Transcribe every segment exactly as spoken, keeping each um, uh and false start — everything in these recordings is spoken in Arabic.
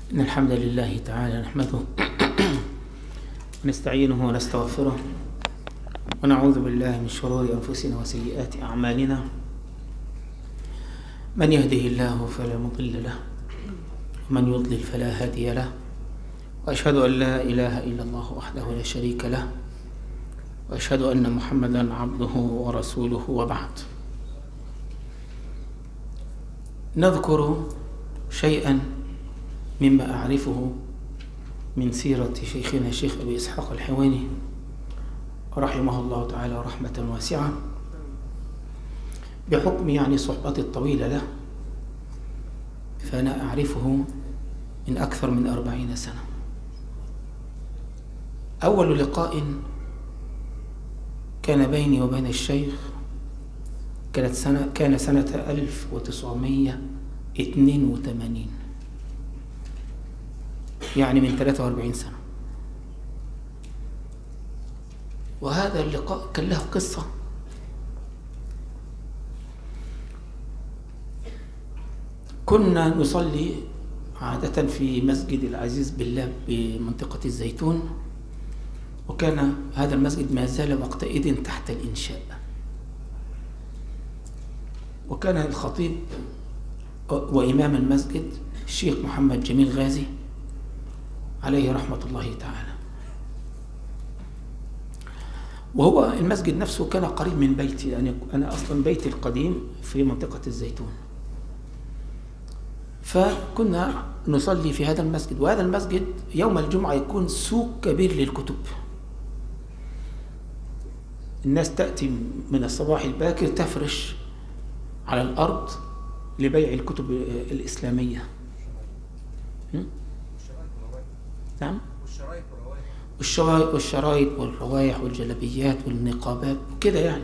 إن الحمد لله تعالى نحمده ونستعينه ونستغفره ونعوذ بالله من شرور أنفسنا وسيئات أعمالنا. من يهده الله فلا مضل له ومن يضلل فلا هادي له، وأشهد أن لا إله إلا الله وحده لا شريك له، وأشهد أن محمدا عبده ورسوله. وبعد، نذكر شيئا مما أعرفه من سيرة شيخنا الشيخ أبي إسحاق الحويني رحمه الله تعالى رحمة واسعة، بحكم يعني صحبتي الطويلة له، فأنا أعرفه من أكثر من أربعين سنة. أول لقاء كان بيني وبين الشيخ كانت سنة كان سنة ألف وتسعمائة واثنين وثمانين، يعني من ثلاثة وأربعين سنة. وهذا اللقاء كان له قصة. كنا نصلي عادة في مسجد العزيز بالله بمنطقة الزيتون، وكان هذا المسجد ما زال وقتئذ تحت الإنشاء، وكان الخطيب وإمام المسجد الشيخ محمد جميل غازي عليه رحمة الله تعالى. وهو المسجد نفسه كان قريب من بيتي، يعني أنا أصلا بيتي القديم في منطقة الزيتون، فكنا نصلي في هذا المسجد. وهذا المسجد يوم الجمعة يكون سوق كبير للكتب، الناس تأتي من الصباح الباكر تفرش على الأرض لبيع الكتب الإسلامية. نعم، والشرايط والشرايط والروايح والجلبيات والنقابات وكده، يعني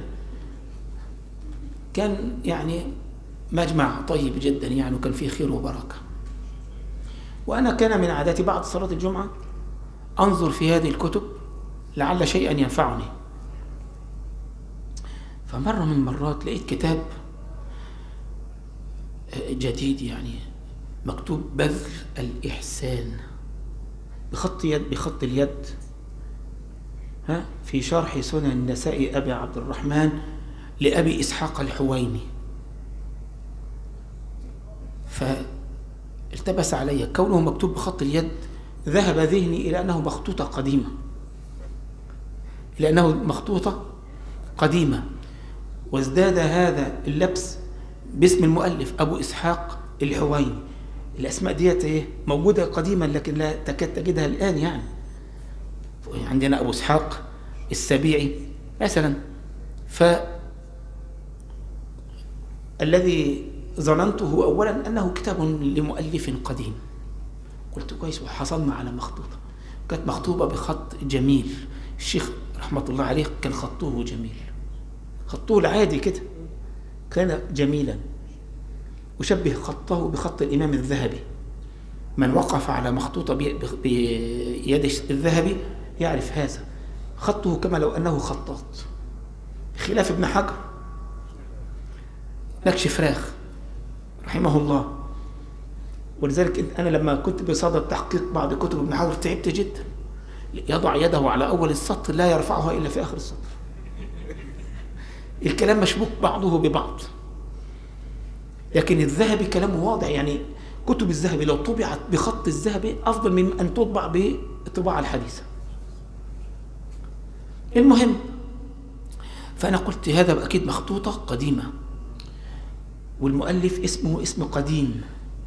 كان يعني مجمع طيب جدا يعني، وكان فيه خير وبركة. وأنا كان من عاداتي بعد صلاة الجمعة أنظر في هذه الكتب لعل شيئا ينفعني. فمرة من المرات لقيت كتاب جديد يعني مكتوب بذل الإحسان بخط يد بخط اليد ها في شرح سنن النسائي أبي عبد الرحمن لأبي إسحاق الحويني. فالتبس علي كونه مكتوب بخط اليد، ذهب ذهني إلى أنه مخطوطة قديمة إلى أنه مخطوطة قديمة وازداد هذا اللبس باسم المؤلف أبو إسحاق الحويني. الأسماء ديت إيه موجودة قديما لكن لا تكاد تجدها الآن. يعني عندنا أبو إسحاق السبيعي مثلا، فالذي ظننته أولا أنه كتاب لمؤلف قديم. قلت كويس، وحصلنا على مخطوطة كانت مخطوبة بخط جميل. الشيخ رحمة الله عليه كان خطه جميل، خطه العادي كده كان جميلا، وشبه خطه بخط الإمام الذهبي. من وقف على مخطوطة بيد الذهبي يعرف هذا خطه كما لو أنه خطاط، خلاف ابن حجر نكش فراخ رحمه الله. ولذلك أنا لما كنت بصدد تحقيق بعض كتب ابن حجر تعبت جدا. يضع يده على أول السطر لا يرفعها إلا في آخر السطر، الكلام مشبوك بعضه ببعض. لكن الذهبي كلامه واضح، يعني كتب الذهبي لو طبعت بخط الذهبي أفضل من أن تطبع بالطباعة الحديثة. المهم، فأنا قلت هذا أكيد مخطوطة قديمة، والمؤلف اسمه اسم قديم.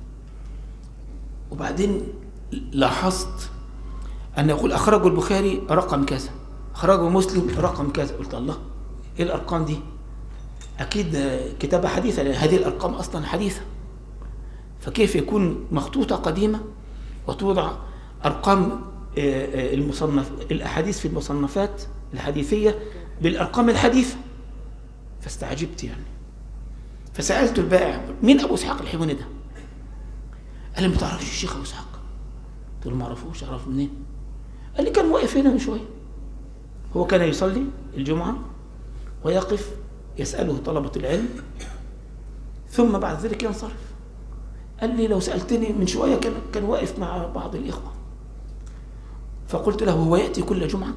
وبعدين لاحظت أن يقول أخرجه البخاري رقم كذا، أخرجه مسلم رقم كذا. قلت الله، إيه الأرقام دي؟ أكيد كتابة حديثة، لأن هذه الأرقام أصلا حديثة، فكيف يكون مخطوطة قديمة وتوضع أرقام المصنف الأحاديث في المصنفات الحديثية بالأرقام الحديثة؟ فاستعجبت يعني. فسألت البائع مين أبو إسحاق الحويني ده؟ قال لي ما تعرفش الشيخ أبو إسحاق؟ قلت له ما أعرفوش. أعرفه منين؟ قال لي كان واقف هنا من شوية، هو كان يصلي الجمعة ويقف يسأله طلبة العلم ثم بعد ذلك ينصرف. قال لي لو سألتني من شوية كان كان واقف مع بعض الإخوة. فقلت له هو يأتي كل جمعة؟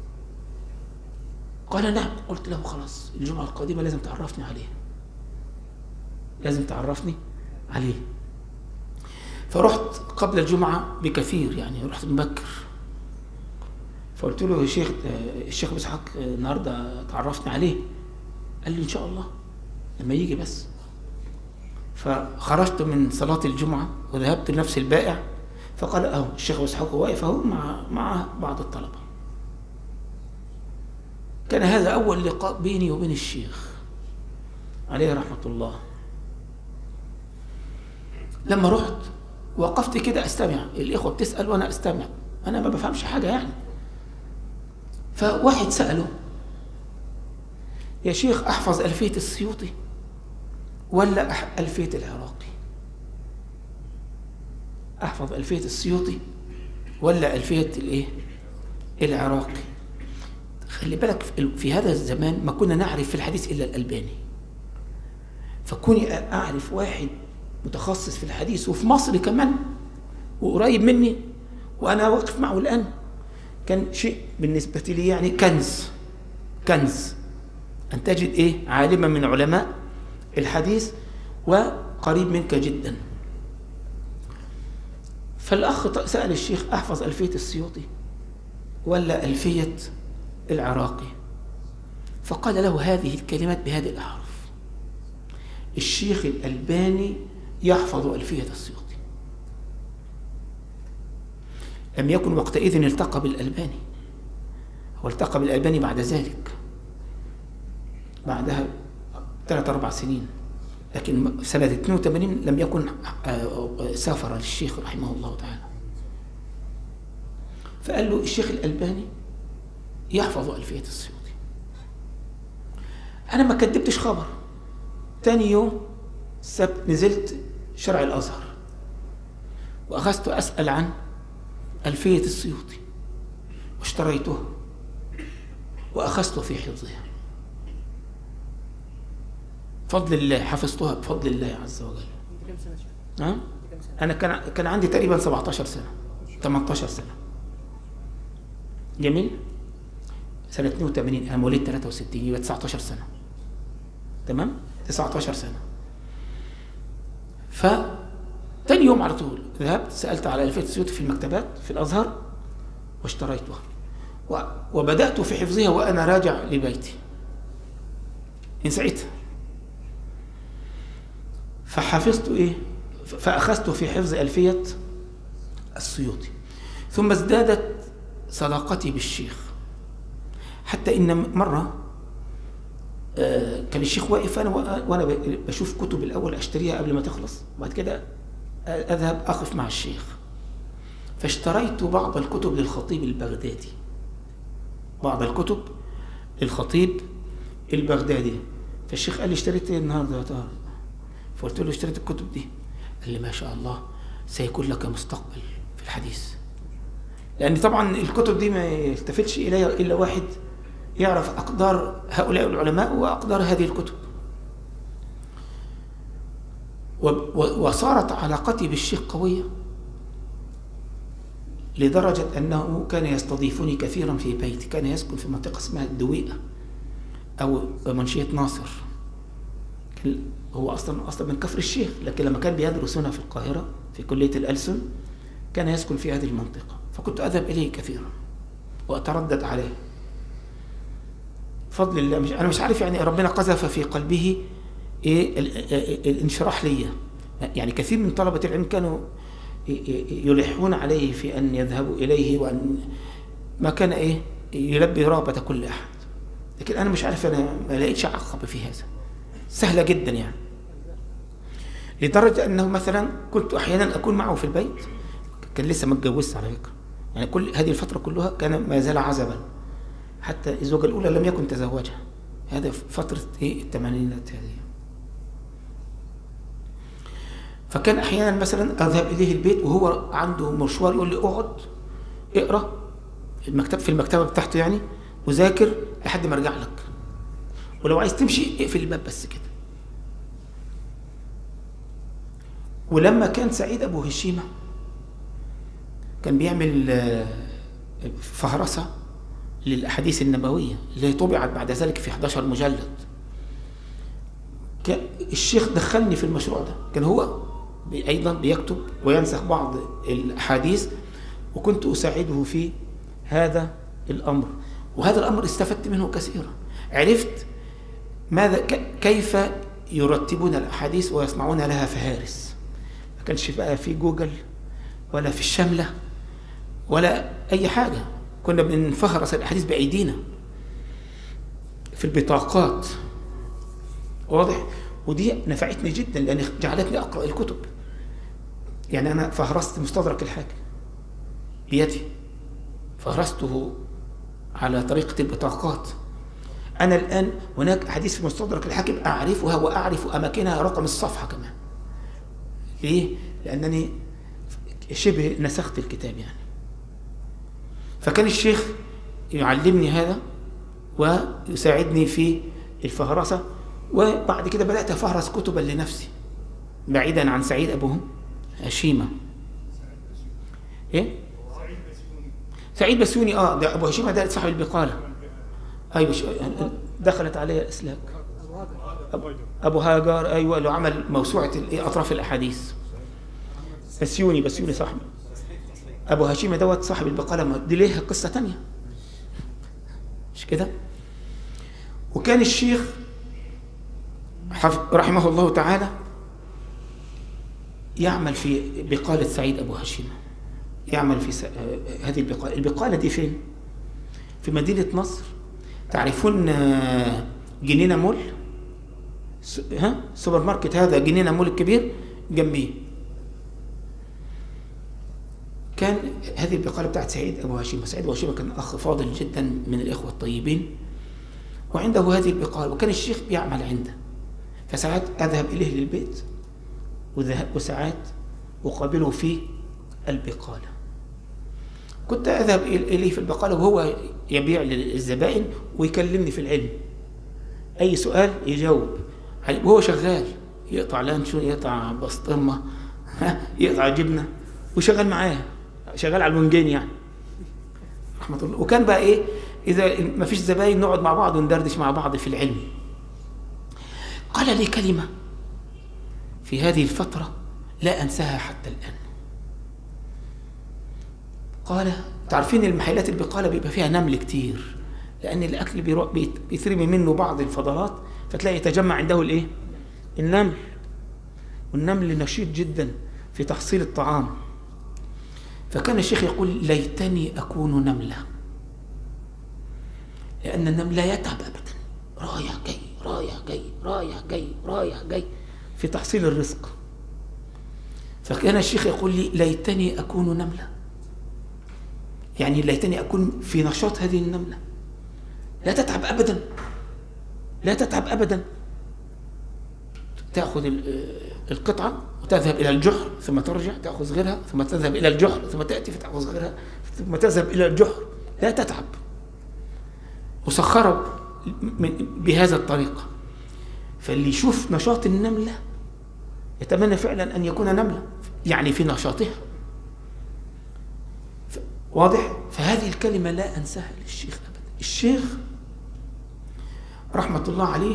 قال نعم. قلت له خلاص الجمعة القادمة لازم تعرفني عليه، لازم تعرفني عليه. فرحت قبل الجمعة بكثير، يعني رحت مبكر. فقلت له يا شيخ الشيخ أبو إسحاق النهارده تعرفني عليه. قال لي إن شاء الله لما يجي بس. فخرجت من صلاة الجمعة وذهبت لنفس البائع، فقال أهو الشيخ أبو إسحاق واقف أهو مع مع بعض الطلبة. كان هذا أول لقاء بيني وبين الشيخ عليه رحمة الله. لما رحت وقفت كده أستمع، الإخوة بتسأل وأنا أستمع، أنا ما بفهمش حاجة يعني. فواحد سأله يا شيخ أحفظ ألفية السيوطي ولا ألفية العراقي؟ أحفظ ألفية السيوطي ولا ألفية الإيه؟ العراقي. خلي بالك في هذا الزمان ما كنا نعرف في الحديث إلا الألباني، فكوني أعرف واحد متخصص في الحديث وفي مصر كمان وقريب مني وأنا واقف معه الآن، كان شيء بالنسبة لي يعني كنز، كنز أن تجد إيه؟ عالما من علماء الحديث وقريب منك جدا. فالأخ سأل الشيخ أحفظ ألفية السيوطي ولا ألفية العراقي؟ فقال له هذه الكلمات بهذه الأحرف: الشيخ الألباني يحفظ ألفية السيوطي. لم يكن وقتئذ التقى بالألباني، هو التقى بالألباني بعد ذلك، بعدها ثلاث أربع سنين، لكن سنة اثنين وثمانين لم يكن سافر للشيخ رحمه الله تعالى. فقال له الشيخ الألباني يحفظ ألفية السيوطي. أنا ما كدبتش خبر. تاني يوم السبت نزلت شرع الأزهر وأخذت أسأل عن ألفية السيوطي واشتريتها وأخذت في حفظها بفضل الله، حفظتها بفضل الله عز وجل. ها؟ أنا كان كان عندي تقريبا سبعتاشر سنة ثمانية عشر سنة. جميل؟ سنة اثنين وثمانين، أنا مواليد ثلاثة وستين، يبقى تسعة عشر سنة. تمام؟ تسعة عشر سنة. فتاني يوم على طول ذهبت سألت على ألفية السيوطي في المكتبات في الأزهر واشتريتها وبدأت في حفظها وأنا راجع لبيتي من ساعتها. فحفظت إيه؟ فأخذت في حفظ ألفية السيوطي، ثم ازدادت صداقتي بالشيخ، حتى إن مرة كان الشيخ واقف أنا وأنا بشوف كتب الأول أشتريها قبل ما تخلص، وبعد كده أذهب أقف مع الشيخ. فاشتريت بعض الكتب للخطيب البغدادي، بعض الكتب للخطيب البغدادي. فالشيخ قال لي اشتريت ايه النهارده يا طارق؟ فقلت له اشتريت الكتب دي. قال لي ما شاء الله سيكون لك مستقبل في الحديث، لأن طبعا الكتب دي ما يلتفتش إليها إلا واحد يعرف أقدار هؤلاء العلماء وأقدار هذه الكتب. وصارت علاقتي بالشيخ قوية لدرجة أنه كان يستضيفني كثيرا في بيتي. كان يسكن في منطقة اسمها الدويقة أو منشية ناصر. هو أصلا أصلا من كفر الشيخ، لكن لما كان بيدرس هنا في القاهرة في كلية الألسن كان يسكن في هذه المنطقة، فكنت أذهب إليه كثيرا وأتردد عليه بفضل الله. مش أنا مش عارف يعني ربنا قذف في قلبه إيه الانشراح لي. يعني كثير من طلبة العلم كانوا يلحون عليه في أن يذهبوا إليه، وأن ما كان إيه يلبي رغبة كل أحد. لكن أنا مش عارف، أنا ما لقيتش عقبة في هذا، سهلة جدا يعني. لدرجة أنه مثلا كنت أحيانا أكون معه في البيت، كان لسه ما اتجوزت على فكرة، يعني كل هذه الفترة كلها كان ما زال عزبا، حتى الزوجة الأولى لم يكن تزوجها. هذا فترة إيه الثمانينات هذه. فكان أحيانا مثلا أذهب إليه البيت وهو عنده مشوار، يقول لي اقعد اقرأ المكتب في المكتبة بتاعته يعني، وذاكر لحد ما أرجع لك، ولو عايز تمشي اقفل الباب بس كده. ولما كان سعيد أبو هشيمة كان بيعمل فهرسة للأحاديث النبوية اللي طبعت بعد ذلك في إحدى عشر مجلد، الشيخ دخلني في المشروع ده. كان هو أيضا بيكتب وينسخ بعض الأحاديث، وكنت أساعده في هذا الأمر، وهذا الأمر استفدت منه كثيرا. عرفت ماذا كيف يرتبون الأحاديث ويصنعون لها فهارس. ما كانش بقى في جوجل ولا في الشملة ولا أي حاجة، كنا بنفهرس الأحاديث بأيدينا في البطاقات. واضح؟ ودي نفعتني جدا لأن جعلتني أقرأ الكتب. يعني أنا فهرست مستدرك الحاكم بيدي، فهرسته على طريقة البطاقات. أنا الآن هناك أحاديث في مستدرك الحاكم أعرفها وأعرف أماكنها، رقم الصفحة كمان. ليه؟ لأنني شبه نسخت الكتاب يعني. فكان الشيخ يعلمني هذا ويساعدني في الفهرسة، وبعد كده بدأت أفهرس كتبا لنفسي بعيدا عن سعيد أبو هشيمة. إيه؟ سعيد بسيوني. آه ده أبو هشيمة ده صاحب البقالة. أيوة دخلت عليه الإسلاك. أبو هاجر. أيوة اللي عمل موسوعة أطراف الأحاديث. بسيوني بسيوني صاحب. أبو هشيمة دوت صاحب البقالة، دي ليه قصة تانية مش كده. وكان الشيخ رحمه الله تعالى يعمل في بقالة سعيد أبو هشيمة، يعمل في س... هذه البقالة. البقالة دي فين؟ في مدينة نصر. تعرفون جنينة مول؟ س... ها سوبر ماركت هذا جنينة مول الكبير جنبيه. كان هذه البقالة بتاعت سعيد أبو هشيمة. سعيد أبو هشيمة كان أخ فاضل جدا من الإخوة الطيبين، وعنده هذه البقالة، وكان الشيخ بيعمل عنده. فساعات أذهب إليه للبيت وساعات أقابله في البقالة. كنت أذهب إليه في البقالة وهو يبيع للزبائن ويكلمني في العلم، أي سؤال يجاوب وهو شغال، يقطع لانشون، يقطع بسطرمة، يقطع جبنة، وشغال معاه، شغال على المنجين يعني رحمة الله. وكان بقى إيه، إذا ما فيش زبائن نقعد مع بعض وندردش مع بعض في العلم. قال لي كلمة في هذه الفترة لا أنساها حتى الآن. قال: تعرفين المحلات البقالة بيبقى فيها نمل كتير، لأن الأكل بيترمي منه بعض الفضلات، فتلاقي يتجمع عنده الإيه؟ النمل. والنمل نشيط جدا في تحصيل الطعام. فكان الشيخ يقول: ليتني أكون نملة، لأن النمل لا يتعب أبدا، رايح جاي رايح جاي رايح جاي رايح جاي في تحصيل الرزق. فكان الشيخ يقول لي: ليتني أكون نملة، يعني ليتني أكون في نشاط هذه النملة، لا تتعب أبدا، لا تتعب أبدا. تأخذ القطعة وتذهب إلى الجحر ثم ترجع تأخذ غيرها، ثم تذهب إلى الجحر ثم تأتي فتأخذ غيرها، ثم تذهب إلى الجحر، لا تتعب. مسخرة بهذا الطريقة. فاللي يشوف نشاط النملة يتمنى فعلا أن يكون نملة، يعني في نشاطها. واضح؟ فهذه الكلمة لا أنساها للشيخ أبدا. الشيخ رحمة الله عليه،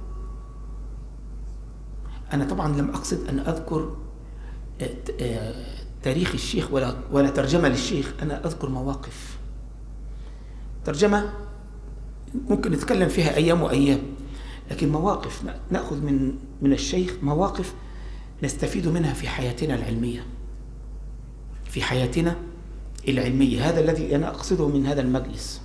أنا طبعا لم أقصد أن أذكر تاريخ الشيخ ولا ولا ترجمة للشيخ، أنا أذكر مواقف. ترجمة ممكن نتكلم فيها أيام وأيام، لكن مواقف نأخذ من من الشيخ، مواقف نستفيد منها في حياتنا العلمية، في حياتنا العلمية. هذا الذي أنا أقصده من هذا المجلس.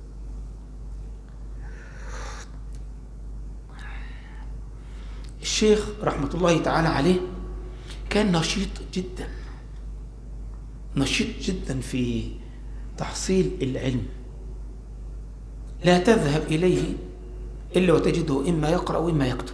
الشيخ رحمة الله تعالى عليه كان نشيط جدا، نشيط جدا في تحصيل العلم. لا تذهب إليه إلا وتجده إما يقرأ وإما يكتب.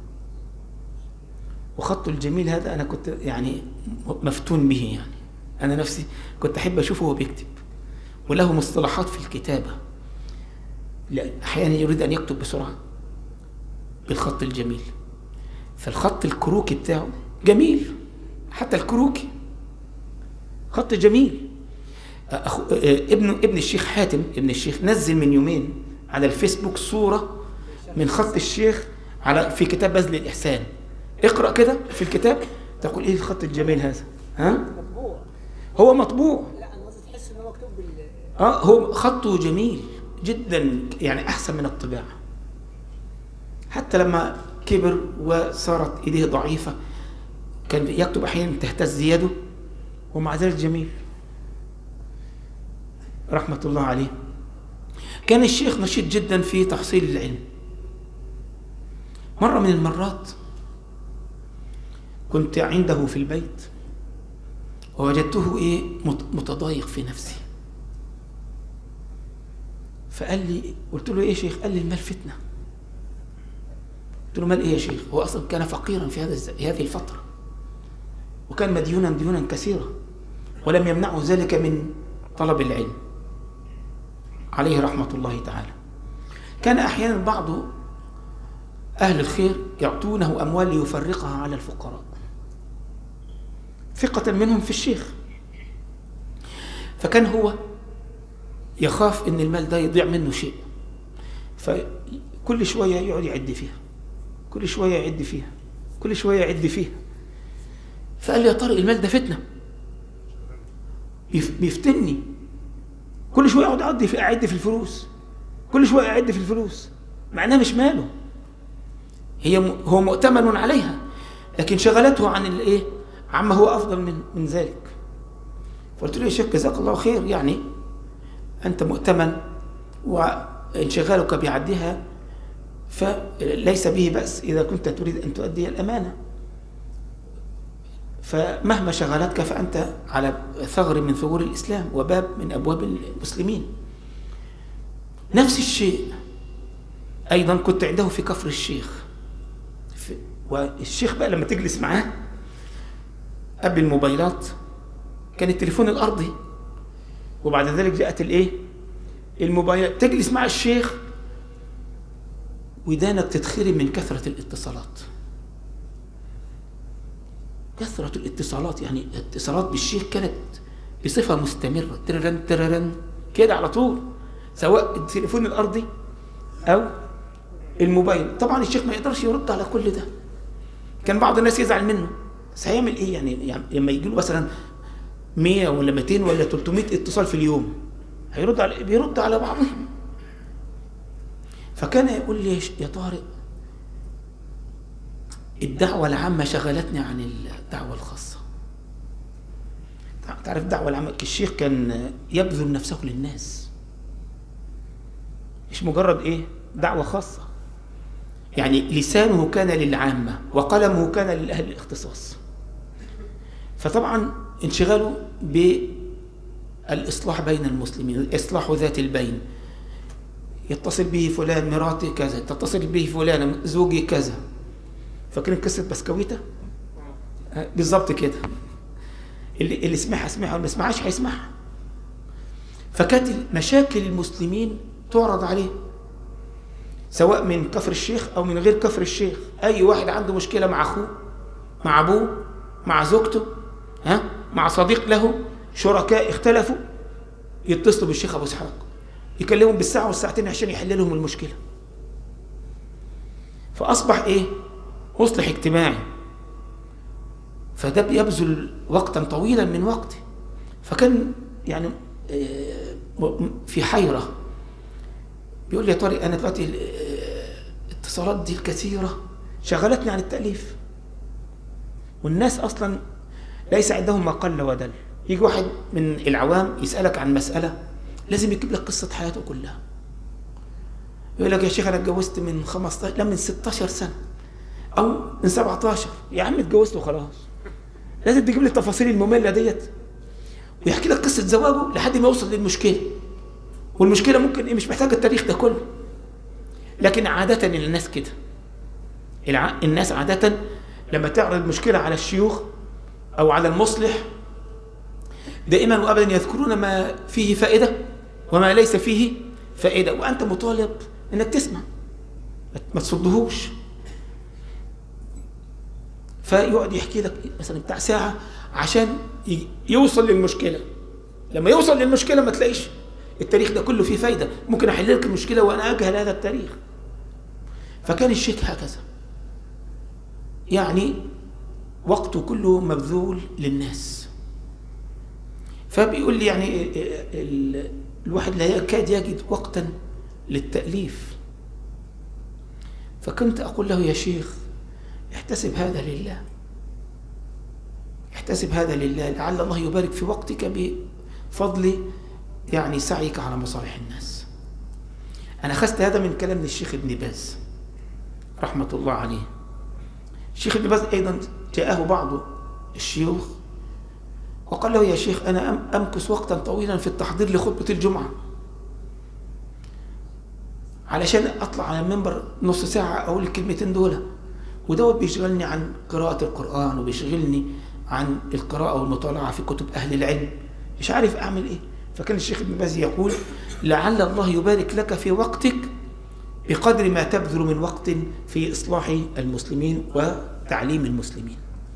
وخطه الجميل هذا أنا كنت يعني مفتون به، يعني أنا نفسي كنت أحب أشوفه وهو بيكتب. وله مصطلحات في الكتابة، أحيانا يريد أن يكتب بسرعة بالخط الجميل، فالخط الكروكي بتاعه جميل حتى الكروكي خط جميل. أخو ابن ابن الشيخ حاتم ابن الشيخ نزل من يومين على الفيسبوك صورة من خط الشيخ على في كتاب بذل الإحسان. اقرأ كده في الكتاب تقول ايه الخط الجميل هذا؟ ها؟ مطبوع. هو مطبوع. لا انا قصدي تحس ان هو مكتوب بال اه هو خطه جميل جدا، يعني احسن من الطباعة. حتى لما كبر وصارت ايديه ضعيفة كان يكتب احيانا تهتز يده ومع ذلك جميل رحمة الله عليه. كان الشيخ نشيط جدا في تحصيل العلم. مرة من المرات كنت عنده في البيت ووجدته ايه متضايق في نفسه، فقال لي، قلت له ايه يا شيخ؟ قال لي المال فتنة. قلت له مال ايه يا شيخ؟ هو اصلا كان فقيرا في هذا هذه الفترة وكان مديونا ديونا كثيرة ولم يمنعه ذلك من طلب العلم عليه رحمة الله تعالى. كان أحيانا بعض أهل الخير يعطونه أموال ليفرقها على الفقراء ثقة منهم في الشيخ، فكان هو يخاف إن المال ده يضيع منه شيء، فكل شوية يقعد يعد فيها، كل شوية يعد فيها، كل شوية يعد فيها. فقال لي يا طارق المال ده فتنة بيفتني، كل شوية أقعد أعد في أعد في الفلوس، كل شوية أعد في الفلوس، مع إنها مش ماله، هي هو مؤتمن عليها، لكن شغلته عن الإيه؟ عما هو أفضل من من ذلك. فقلت له يا شيخ جزاك الله خير، يعني أنت مؤتمن وانشغالك بعدها فليس به بأس إذا كنت تريد أن تؤدي الأمانة، فمهما شغلتك فأنت على ثغر من ثغور الإسلام وباب من أبواب المسلمين. نفس الشيء أيضا كنت عنده في كفر الشيخ، والشيخ بقى لما تجلس معاه قبل الموبايلات كان التليفون الأرضي، وبعد ذلك جاءت الإيه؟ الموبايلات. تجلس مع الشيخ ودانك تتخرم من كثرة الاتصالات، كثرة الاتصالات، يعني الاتصالات بالشيخ كانت بصفة مستمرة، تررن تررن كده على طول، سواء التليفون الأرضي أو الموبايل. طبعا الشيخ ما يقدرش يرد على كل ده، كان بعض الناس يزعل منه، بس هيعمل إيه يعني؟ يعني لما يجي له مثلا مية ولا مئتين ولا ثلاثمئة اتصال في اليوم هيرد على بيرد على بعضهم. فكان يقول لي يا طارق الدعوة العامة شغلتني عن الدعوة الخاصة. تعرف الدعوة العامة الشيخ كان يبذل نفسه للناس، مش مجرد ايه دعوة خاصة، يعني لسانه كان للعامة وقلمه كان للأهل الاختصاص. فطبعا انشغاله بالإصلاح بين المسلمين، إصلاح ذات البين، يتصل به فلان مراتي كذا، تتصل به فلان زوجي كذا. فاكرين قصة بسكويتة؟ بالضبط كده، اللي اللي سمعها سمعها واللي ما سمعهاش هيسمعها. فكانت مشاكل المسلمين تعرض عليه سواء من كفر الشيخ أو من غير كفر الشيخ. أي واحد عنده مشكلة مع أخوه، مع أبوه، مع زوجته، ها، مع صديق له، شركاء اختلفوا، يتصلوا بالشيخ أبو إسحاق يكلمهم بالساعة والساعتين عشان يحل لهم المشكلة. فأصبح إيه؟ مصلح اجتماعي، فده بيبذل وقتا طويلا من وقته. فكان يعني في حيرة، بيقول لي يا طارق أنا دلوقتي الاتصالات دي الكثيرة شغلتني عن التأليف، والناس أصلا ليس عندهم ما قل ودل. يجي واحد من العوام يسألك عن مسألة لازم يجيب لك قصة حياته كلها، يقول لك يا شيخ أنا اتجوزت من خمستاشر لا من ستاشر سنة أو من سبعتاشر، يا عم اتجوزت وخلاص، لازم تجيب لي التفاصيل المملة ديت، ويحكي لك قصة زواجه لحد ما يوصل للمشكلة. والمشكلة ممكن إيه مش محتاجة التاريخ ده كله، لكن عادة الناس كده، الناس عادة لما تعرض مشكلة على الشيوخ أو على المصلح دائما وأبدا يذكرون ما فيه فائدة وما ليس فيه فائدة، وأنت مطالب إنك تسمع ما تصدهوش. فيقعد يحكي لك مثلا بتاع ساعة عشان يوصل للمشكلة. لما يوصل للمشكلة ما تلاقيش التاريخ ده كله فيه فايدة، ممكن أحل لك المشكلة وأنا أجهل هذا التاريخ. فكان الشيخ هكذا، يعني وقته كله مبذول للناس. فبيقول لي يعني الواحد لا يكاد يجد وقتا للتأليف. فكنت أقول له يا شيخ احتسب هذا لله، احتسب هذا لله، لعل الله يبارك في وقتك بفضل يعني سعيك على مصالح الناس. أنا أخذت هذا من كلام الشيخ ابن باز رحمة الله عليه. الشيخ ابن باز أيضا جاءه بعض الشيوخ وقال له يا شيخ أنا أمكث وقتا طويلا في التحضير لخطبة الجمعة علشان أطلع على المنبر نص ساعة أقول الكلمتين دول، ودوت بيشغلني عن قراءة القرآن وبيشغلني عن القراءة والمطالعة في كتب أهل العلم، مش عارف أعمل إيه. فكان الشيخ ابن باز يقول لعل الله يبارك لك في وقتك بقدر ما تبذل من وقت في إصلاح المسلمين وتعليم المسلمين.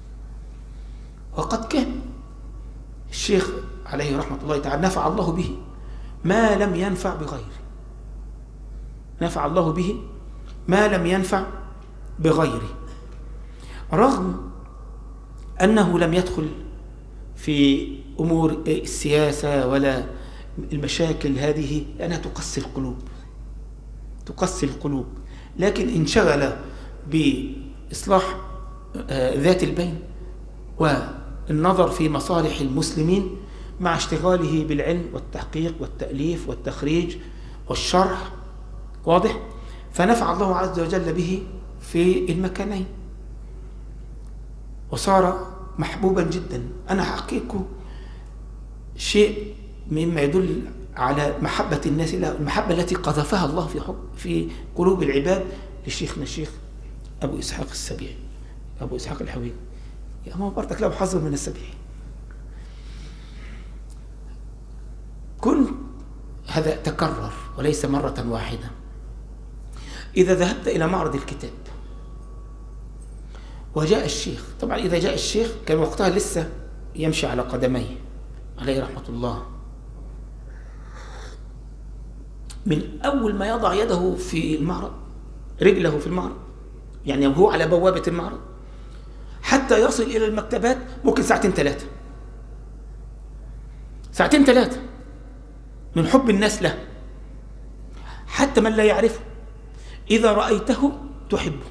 وقد كان الشيخ عليه رحمة الله تعالى نفع الله به ما لم ينفع بغيره، نفع الله به ما لم ينفع بغيره، رغم أنه لم يدخل في أمور السياسة ولا المشاكل هذه لأنها تقسي القلوب، تقسي القلوب، لكن انشغل بإصلاح ذات البين والنظر في مصالح المسلمين مع اشتغاله بالعلم والتحقيق والتأليف والتخريج والشرح، واضح؟ فنفع الله عز وجل به في المكانين وصار محبوبا جدا. أنا حقيقه شيء مما يدل على محبة الناس له، المحبة التي قذفها الله في حب في قلوب العباد لشيخنا الشيخ أبو إسحاق السبيعي، أبو إسحاق الحويني. يا أما برضك له حظ من السبيعي. كنت هذا تكرر وليس مرة واحدة. إذا ذهبت إلى معرض الكتاب وجاء الشيخ، طبعا إذا جاء الشيخ كان وقتها لسه يمشي على قدميه عليه رحمة الله، من أول ما يضع يده في المعرض، رجله في المعرض، يعني هو على بوابة المعرض، حتى يصل إلى المكتبات ممكن ساعتين ثلاثة، ساعتين ثلاثة من حب الناس له. حتى من لا يعرفه إذا رأيته تحبه.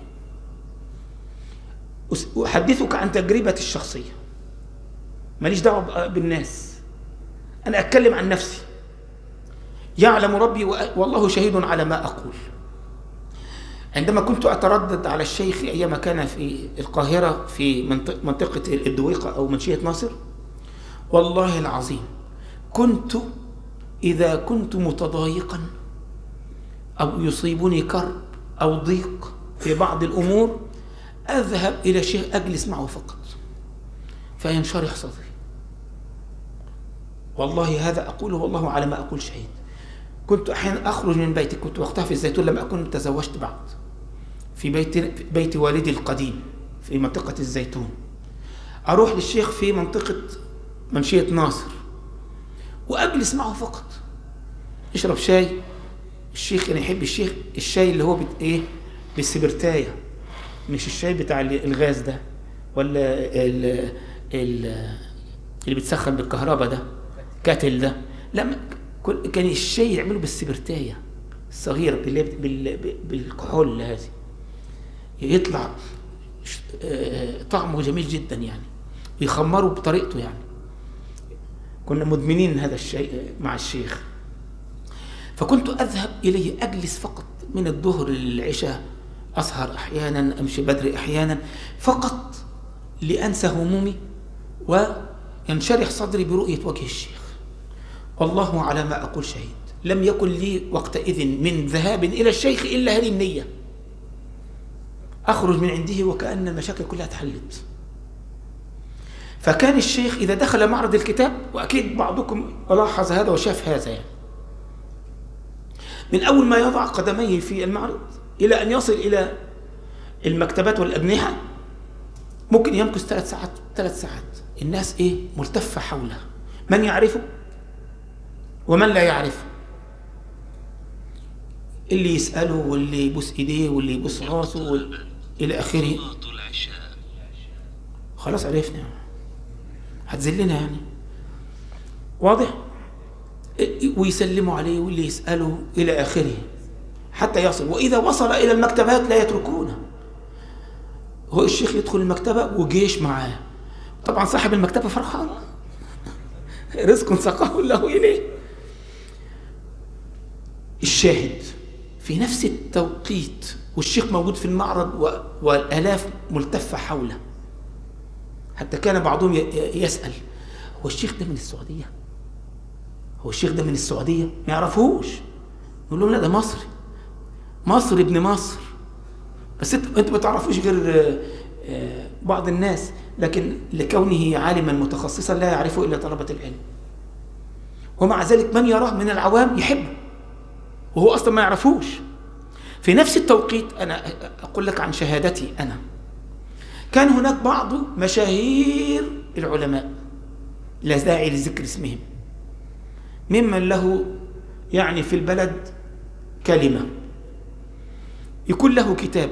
أحدثك عن تجربتي الشخصية، ماليش دعوة بالناس، أنا أتكلم عن نفسي. يعلم ربي والله شهيد على ما أقول. عندما كنت أتردد على الشيخ أيام كان في القاهرة في منطقة الدويقة أو منشية ناصر، والله العظيم كنت إذا كنت متضايقا أو يصيبني كرب أو ضيق في بعض الأمور أذهب إلى شيخ أجلس معه فقط فينشرح صدري. والله هذا أقوله والله على ما أقول شهيد. كنت أحيانا أخرج من بيتي، كنت وقتها في الزيتون لم أكن تزوجت بعد، في بيت بيت والدي القديم في منطقة الزيتون، أروح للشيخ في منطقة منشية ناصر وأجلس معه فقط، يشرب شاي. الشيخ أنا يحب الشيخ الشاي اللي هو بت إيه بالسبرتاية، مش الشاي بتاع الغاز ده ولا ال ال اللي بتسخن بالكهرباء ده، كاتل ده، لا، كان الشاي يعمله بالسبرتاية الصغيرة بالكحول هذه، يطلع طعمه جميل جدا يعني، ويخمره بطريقته يعني. كنا مدمنين هذا الشيء مع الشيخ. فكنت أذهب إليه أجلس فقط من الظهر للعشاء، أسهر أحيانا، أمشي بدري أحيانا، فقط لأنسى همومي وينشرح صدري برؤية وجه الشيخ. والله على ما أقول شهيد، لم يكن لي وقتئذ من ذهاب إلى الشيخ إلا هذه النية، أخرج من عنده وكأن المشاكل كلها تحلت. فكان الشيخ إذا دخل معرض الكتاب، وأكيد بعضكم لاحظ هذا وشاف هذا يعني، من أول ما يضع قدميه في المعرض إلى أن يصل إلى المكتبات والأجنحة ممكن يمكث ثلاث ساعات ثلاث ساعات الناس ايه ملتفه حوله، من يعرفه ومن لا يعرفه، اللي يساله واللي يبوس ايديه واللي يبوس راسه وال... الى اخره. خلاص عرفنا، هتذلنا يعني، واضح؟ ويسلموا عليه واللي يساله الى اخره حتى يصل. واذا وصل الى المكتبات لا يتركونه. هو الشيخ يدخل المكتبه وجيش معاه، طبعا صاحب المكتبه فرحان، رزق ساقه الله اليه. الشاهد في نفس التوقيت والشيخ موجود في المعرض والالاف ملتفه حوله، حتى كان بعضهم يسال هو الشيخ ده من السعوديه؟ هو الشيخ ده من السعوديه؟ ما يعرفوش. نقول لهم لا ده مصري، مصر ابن مصر، بس انتوا انتوا ما تعرفوش غير بعض الناس، لكن لكونه عالما متخصصا لا يعرفه الا طلبه العلم. ومع ذلك من يراه من العوام يحبه وهو اصلا ما يعرفوش. في نفس التوقيت انا اقول لك عن شهادتي انا، كان هناك بعض مشاهير العلماء لا داعي لذكر اسمهم، ممن له يعني في البلد كلمه، يكون له كتاب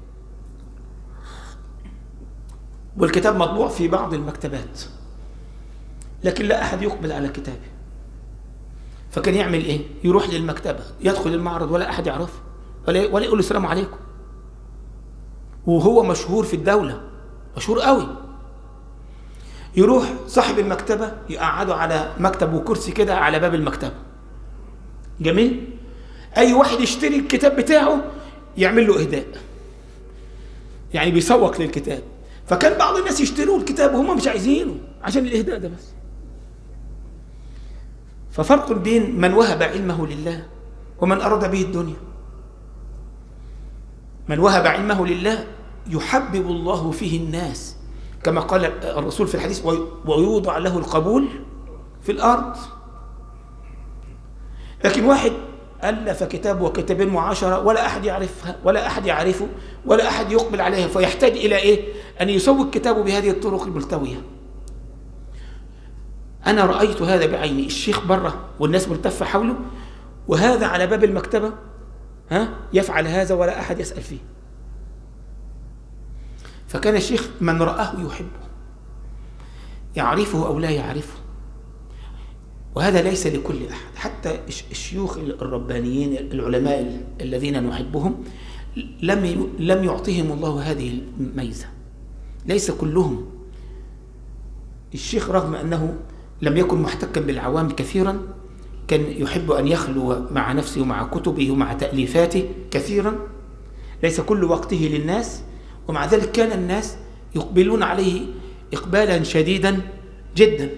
والكتاب مطبوع في بعض المكتبات، لكن لا أحد يقبل على كتابه. فكان يعمل إيه؟ يروح للمكتبة، يدخل المعرض ولا أحد يعرفه ولا ولا يقول له السلام عليكم، وهو مشهور في الدولة، مشهور قوي. يروح صاحب المكتبة يقعده على مكتب وكرسي كده على باب المكتبة، جميل؟ أي واحد يشتري الكتاب بتاعه يعمل له إهداء، يعني بيسوق للكتاب. فكان بعض الناس يشتروا الكتاب وهم مش عايزينه عشان الإهداء ده بس. ففرق بين من وهب علمه لله ومن أراد به الدنيا. من وهب علمه لله يحبب الله فيه الناس كما قال الرسول في الحديث ويوضع له القبول في الأرض. لكن واحد ألف كتاب وكتابين وعشرة ولا أحد يعرفها ولا أحد يعرفه ولا أحد يقبل عليها، فيحتاج إلى إيه؟ أن يسوق كتابه بهذه الطرق الملتوية. أنا رأيت هذا بعيني، الشيخ بره والناس ملتفة حوله، وهذا على باب المكتبة ها يفعل هذا ولا أحد يسأل فيه. فكان الشيخ من رآه يحبه، يعرفه أو لا يعرفه، وهذا ليس لكل أحد. حتى الشيوخ الربانيين العلماء الذين نحبهم لم لم يعطيهم الله هذه الميزة، ليس كلهم. الشيخ رغم أنه لم يكن محتكا بالعوام كثيرا، كان يحب أن يخلو مع نفسه ومع كتبه ومع تأليفاته كثيرا، ليس كل وقته للناس، ومع ذلك كان الناس يقبلون عليه إقبالا شديدا جدا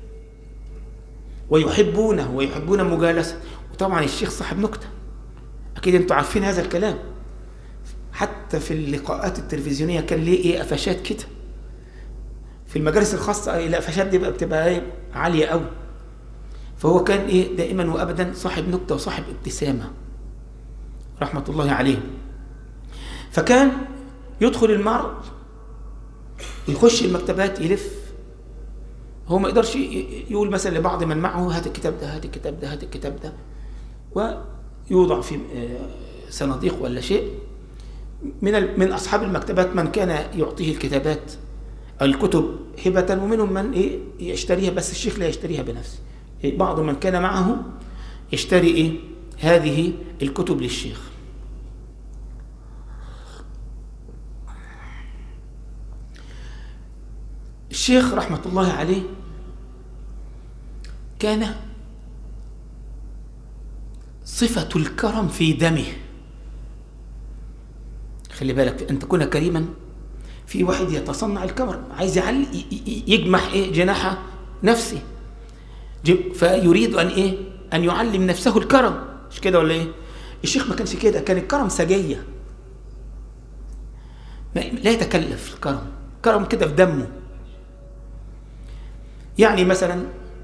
ويحبونه ويحبون مجالسة. وطبعا الشيخ صاحب نكتة، أكيد أنتم عارفين هذا الكلام، حتى في اللقاءات التلفزيونية كان ليه إيه قفشات كده. في المجالس الخاصة القفشات دي بتبقى إيه عالية قوي. فهو كان إيه دائما وأبدا صاحب نكتة وصاحب ابتسامة رحمة الله عليه. فكان يدخل المعرض يخش المكتبات يلف، هو ما يقدرش يقول مثلا لبعض من معه هات الكتاب ده هات الكتاب ده هات الكتاب ده، ويوضع في صناديق ولا شيء. من من أصحاب المكتبات من كان يعطيه الكتابات الكتب هبة، ومنهم من إيه يشتريها، بس الشيخ لا يشتريها بنفسه. بعض من كان معه يشتري إيه هذه الكتب للشيخ. الشيخ رحمة الله عليه كان صفة الكرم في دمه. خلي بالك أن تكون كريما، في واحد يتصنع الكرم، عايز يعلي يجمح إيه جناح نفسه، فيريد أن إيه أن يعلم نفسه الكرم، مش كده ولا إيه؟ الشيخ ما كانش كده، كان الكرم سجية، لا يتكلف الكرم، كرم كده في دمه. يعني مثلا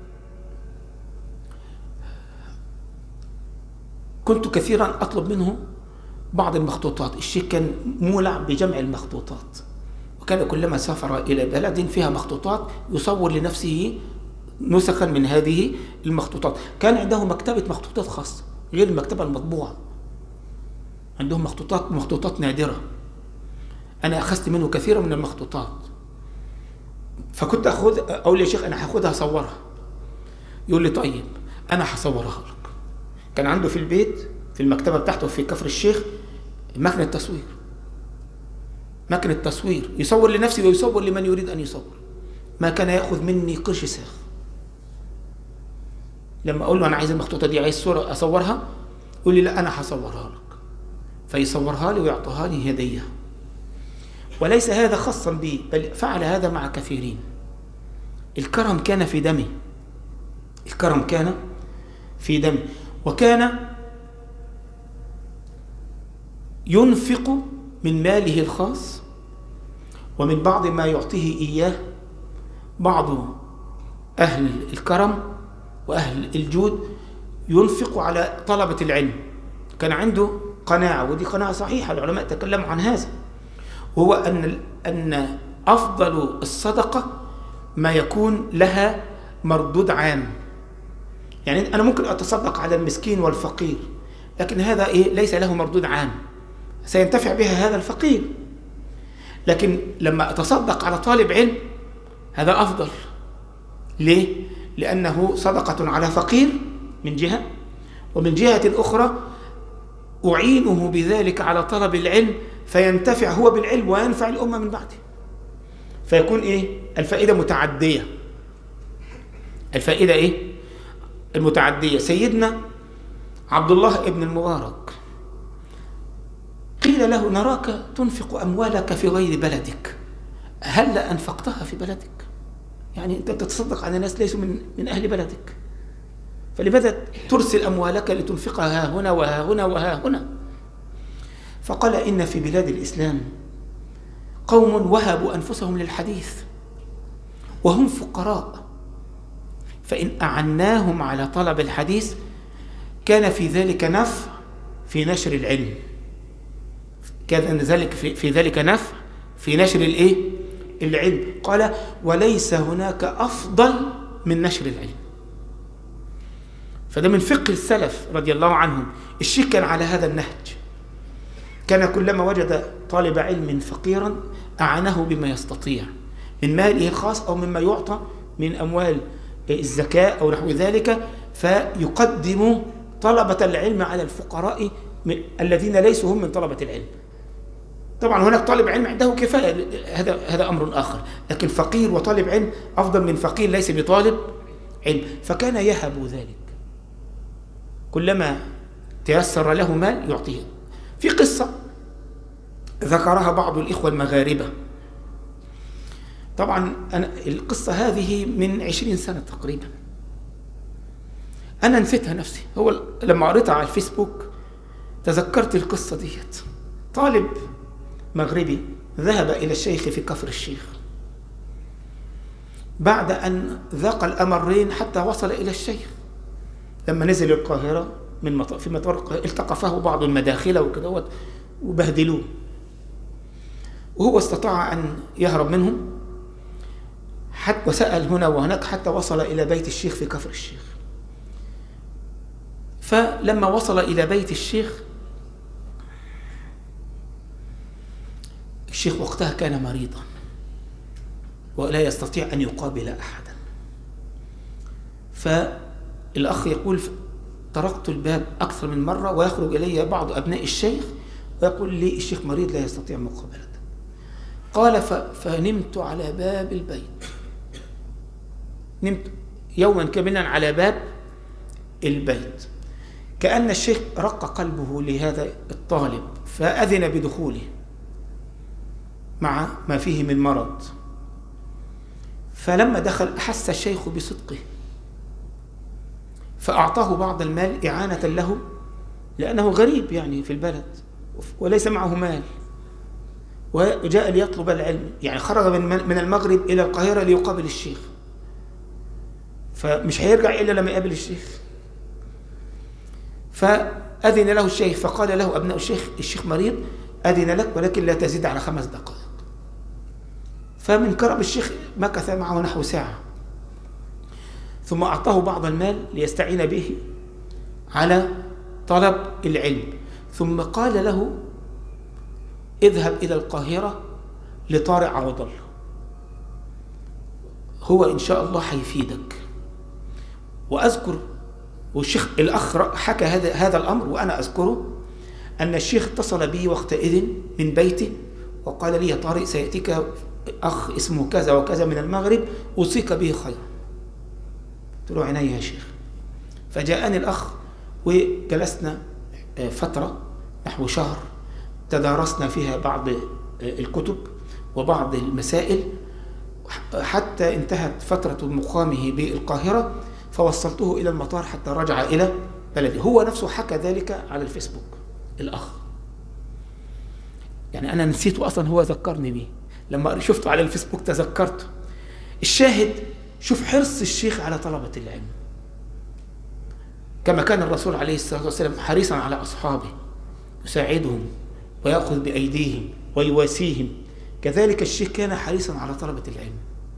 كنت كثيرا أطلب منه بعض المخطوطات، الشيخ كان مولع بجمع المخطوطات، وكان كلما سافر إلى بلد فيها مخطوطات يصور لنفسه نسخا من هذه المخطوطات. كان عنده مكتبة مخطوطات خاصة غير المكتبة المطبوعة، عندهم مخطوطات مخطوطات نادرة. أنا أخذت منه كثيرا من المخطوطات، فكنت أخذ أقول يا شيخ أنا هاخدها أصورها، يقول لي طيب أنا هصورها لك. كان عنده في البيت في المكتبة بتاعته في كفر الشيخ مكنة تصوير، مكنة تصوير يصور لنفسه ويصور لمن يريد أن يصور. ما كان يأخذ مني قرش ساخ. لما أقول له أنا عايز المخطوطة دي، عايز صورة أصورها، يقول لي لا أنا هصورها لك، فيصورها لي ويعطيها لي هدية. وليس هذا خاصا بي، بل فعل هذا مع كثيرين. الكرم كان في دمه، الكرم كان في دمه، وكان ينفق من ماله الخاص ومن بعض ما يعطيه إياه بعض أهل الكرم وأهل الجود، ينفق على طلبة العلم. كان عنده قناعة، ودي قناعة صحيحة، العلماء تكلموا عن هذا، وهو أن أن أفضل الصدقة ما يكون لها مردود عام. يعني أنا ممكن أتصدق على المسكين والفقير، لكن هذا إيه؟ ليس له مردود عام، سينتفع بها هذا الفقير. لكن لما أتصدق على طالب علم هذا أفضل. ليه؟ لأنه صدقة على فقير من جهة، ومن جهة أخرى أعينه بذلك على طلب العلم، فينتفع هو بالعلم وينفع الأمة من بعده. فيكون إيه؟ الفائدة متعدية. الفائدة إيه؟ المتعدية. سيدنا عبد الله ابن المبارك قيل له نراك تنفق أموالك في غير بلدك، هل أنفقتها في بلدك؟ يعني أنت تتصدق على ناس ليسوا من, من أهل بلدك، فلماذا ترسل أموالك لتنفقها ها هنا وها هنا وها هنا؟ فقال إن في بلاد الإسلام قوم وهبوا أنفسهم للحديث وهم فقراء، فإن أعناهم على طلب الحديث كان في ذلك نفع في نشر العلم، كان ذلك في, في ذلك نفع في نشر الإيه؟ العلم. قال وليس هناك أفضل من نشر العلم. فده من فقه السلف رضي الله عنهم. الشيخ كان على هذا النهج، كان كلما وجد طالب علم فقيرا أعانه بما يستطيع من ماله الخاص أو مما يعطى من أموال الزكاة أو نحو ذلك، فيقدم طلبة العلم على الفقراء الذين ليسوا هم من طلبة العلم. طبعا هناك طالب علم عنده كفاية، هذا هذا أمر آخر، لكن فقير وطالب علم أفضل من فقير ليس بطالب علم. فكان يهب ذلك، كلما تيسر له مال يعطيه. في قصة ذكرها بعض الإخوة المغاربة، طبعا أنا القصة هذه من عشرين سنة تقريبا، أنا نسيتها نفسي. هو لما قريتها على الفيسبوك تذكرت القصة ديت. طالب مغربي ذهب إلى الشيخ في كفر الشيخ بعد أن ذاق الأمرين حتى وصل إلى الشيخ. لما نزل القاهرة من مطار في مطار القاهرة التقفه بعض المداخلة وكذا وبهدلوه، وهو استطاع أن يهرب منهم حتى وسأل هنا وهناك حتى وصل إلى بيت الشيخ في كفر الشيخ. فلما وصل إلى بيت الشيخ، الشيخ وقتها كان مريضا ولا يستطيع أن يقابل أحدا. فالأخ يقول طرقت الباب أكثر من مرة ويخرج إلي بعض أبناء الشيخ ويقول لي الشيخ مريض لا يستطيع مقابلته. قال فنمت على باب البيت، نمت يوما كاملا على باب البيت، كأن الشيخ رق قلبه لهذا الطالب فأذن بدخوله مع ما فيه من مرض. فلما دخل أحس الشيخ بصدقه فأعطاه بعض المال إعانة له، لأنه غريب يعني في البلد وليس معه مال، وجاء ليطلب العلم، يعني خرج من المغرب إلى القاهرة ليقابل الشيخ، فمش هيرجع إلا لما يقابل الشيخ. فأذن له الشيخ فقال له أبناء الشيخ الشيخ مريض، أذن لك ولكن لا تزيد على خمس دقائق. فمن كرم الشيخ مكث معه نحو ساعة، ثم أعطاه بعض المال ليستعين به على طلب العلم، ثم قال له اذهب إلى القاهرة لطارق عوض، هو إن شاء الله هيفيدك. وأذكر، والشيخ الأخ حكى هذا هذا الأمر وأنا أذكره، أن الشيخ اتصل بي وقتئذ من بيته وقال لي يا طارق سيأتيك أخ اسمه كذا وكذا من المغرب أوصيك به خيرا. قلت له عيني يا شيخ. فجاءني الأخ وجلسنا فترة نحو شهر تدارسنا فيها بعض الكتب وبعض المسائل حتى انتهت فترة مقامه بالقاهرة، فوصلته إلى المطار حتى رجع إلى بلده. هو نفسه حكى ذلك على الفيسبوك الأخ، يعني أنا نسيته أصلا، هو ذكرني به لما شفته على الفيسبوك تذكرته. الشاهد، شوف حرص الشيخ على طلبة العلم، كما كان الرسول عليه الصلاة والسلام حريصا على أصحابه يساعدهم ويأخذ بأيديهم ويواسيهم، كذلك الشيخ كان حريصا على طلبة العلم.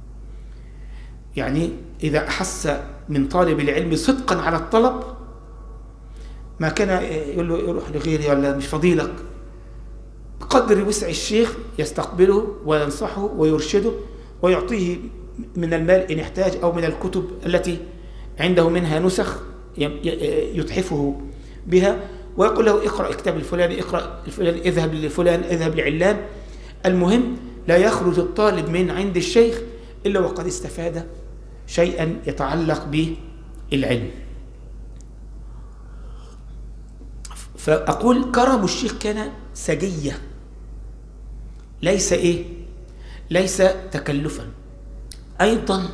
يعني إذا أحس من طالب العلم صدقا على الطلب ما كان يقول له يروح لغيري ولا مش فضيلك، بقدر وسع الشيخ يستقبله وينصحه ويرشده ويعطيه من المال إن احتاج أو من الكتب التي عنده منها نسخ يتحفه بها، ويقول له اقرأ كتاب الفلاني، اقرأ الفلاني، اذهب لفلان، اذهب لعلان. المهم لا يخرج الطالب من عند الشيخ إلا وقد استفاد شيئا يتعلق بالعلم. فأقول كرم الشيخ كان سجية، ليس إيه؟ ليس تكلفا. أيضا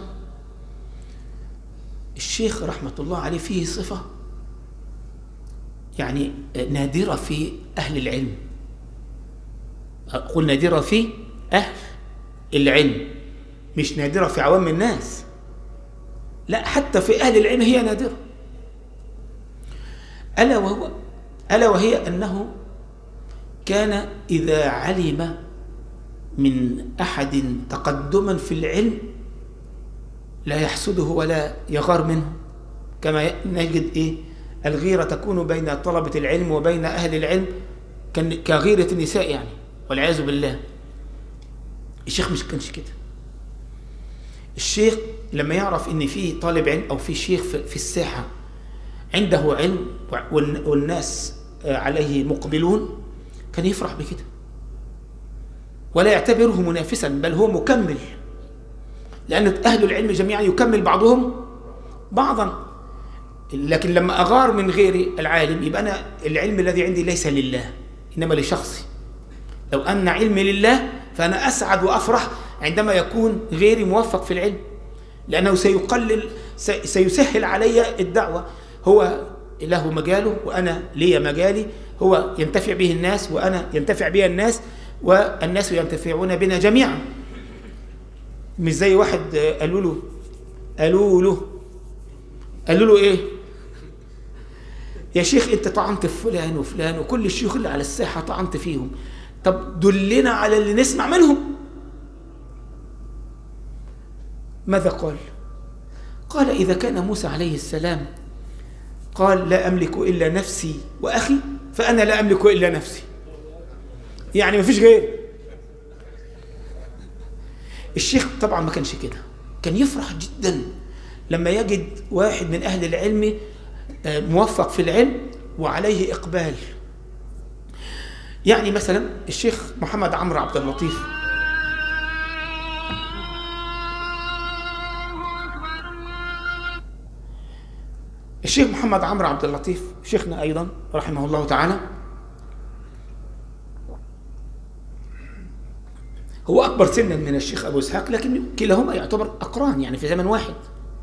الشيخ رحمة الله عليه فيه صفة يعني نادرة في أهل العلم، أقول نادرة في أهل العلم، مش نادرة في عوام الناس، لا حتى في أهل العلم هي نادرة. ألا وهو ألا وهي أنه كان إذا علم من أحد تقدما في العلم لا يحسده ولا يغار منه، كما نجد إيه الغيرة تكون بين طلبة العلم وبين أهل العلم كغيرة النساء يعني، والعياذ بالله. الشيخ مش كانش كده. الشيخ لما يعرف إن في طالب علم أو في شيخ في الساحة عنده علم والناس عليه مقبلون كان يفرح بكده ولا يعتبره منافسا، بل هو مكمل، لأن أهل العلم جميعا يكمل بعضهم بعضا. لكن لما أغار من غير العالم يبقى أنا العلم الذي عندي ليس لله إنما لشخصي. لو أن علمي لله فأنا أسعد وأفرح عندما يكون غيري موفق في العلم، لأنه سيقلل سيسهل علي الدعوة. هو له مجاله وأنا لي مجالي، هو ينتفع به الناس وأنا ينتفع به الناس، والناس ينتفعون بنا جميعا. مش زي واحد قالوا له قالوا له قالوا له إيه يا شيخ أنت طعنت في فلان وفلان وكل الشيوخ اللي على الساحة طعنت فيهم، طب دلنا على اللي نسمع منهم. ماذا قال؟ قال إذا كان موسى عليه السلام قال لا أملك إلا نفسي وأخي فأنا لا أملك إلا نفسي، يعني ما فيش غير. الشيخ طبعا ما كانش كده، كان يفرح جدا لما يجد واحد من أهل العلم موفق في العلم وعليه إقبال. يعني مثلا الشيخ محمد عمرو عبد اللطيف الشيخ محمد عمرو عبد اللطيف شيخنا أيضا رحمه الله تعالى، هو أكبر سنا من الشيخ أبو إسحاق، لكن كلاهما يعتبر أقران يعني في زمن واحد.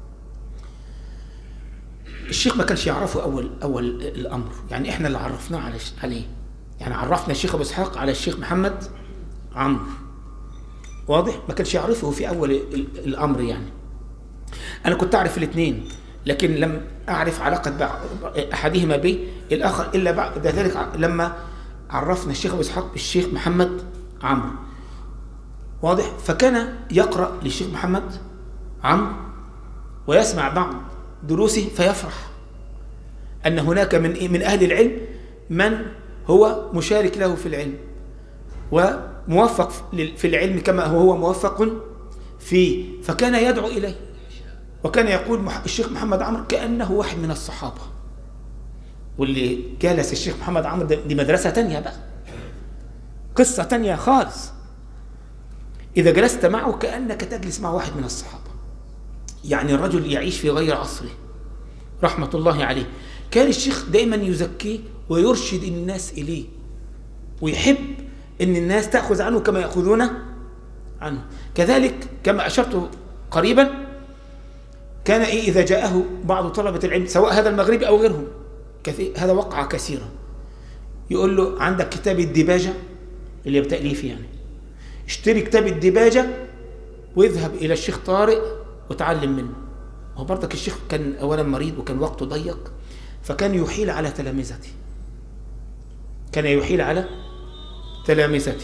الشيخ ما كانش يعرفه أول أول الأمر، يعني إحنا اللي عرفناه عليه، يعني عرفنا الشيخ أبو إسحاق على الشيخ محمد عمرو، واضح؟ ما كانش يعرفه في أول الأمر. يعني أنا كنت أعرف الاثنين لكن لم أعرف علاقة أحدهما بالآخر إلا بعد ذلك لما عرفنا الشيخ أبو إسحاق بالشيخ محمد عمرو. واضح؟ فكان يقرأ للشيخ محمد عمرو ويسمع بعض دروسه فيفرح أن هناك من من أهل العلم من هو مشارك له في العلم وموفق في العلم كما هو موفق فيه، فكان يدعو إليه. وكان يقول الشيخ محمد عمرو كأنه واحد من الصحابة. واللي جالس الشيخ محمد عمرو دي مدرسة تانية بقى، قصة تانية خالص. إذا جلست معه كأنك تجلس مع واحد من الصحابة، يعني الرجل يعيش في غير عصره رحمة الله عليه. كان الشيخ دائما يزكيه ويرشد الناس إليه، ويحب أن الناس تأخذ عنه كما يأخذون عنه. كذلك كما أشرت قريبا، كان إيه إذا جاءه بعض طلبة العلم سواء هذا المغربي أو غيرهم، كثير هذا وقع كثيرا، يقول له عندك كتاب الديباجة اللي يبتأليه فيه، يعني اشتري كتاب الديباجة واذهب إلى الشيخ طارق وتعلم منه. هو برضك الشيخ كان أولا مريض وكان وقته ضيق، فكان يحيل على تلامذته، كان يحيل على تلامذته.